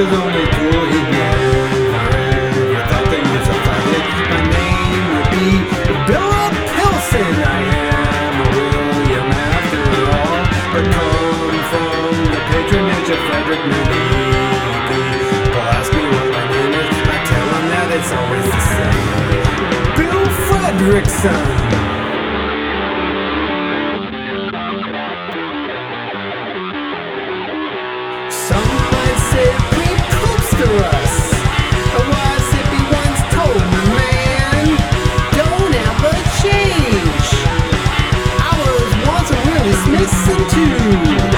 was only cool, he'd never thought that you survived it. My name would be Bill Pilson. I am a William after all, but come from the patronage of Frederick Maniki. People ask me what my name is, I tell them that it's always the same. Bill Fredrickson. Some might say we poopster us. A wise hippie once told me, man, don't ever change. I was once a really Smithson too.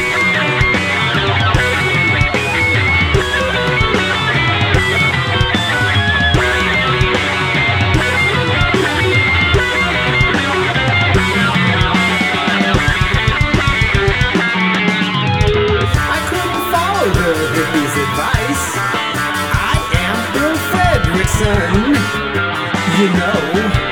Hippie's advice. I am Bill Fredrickson, you know.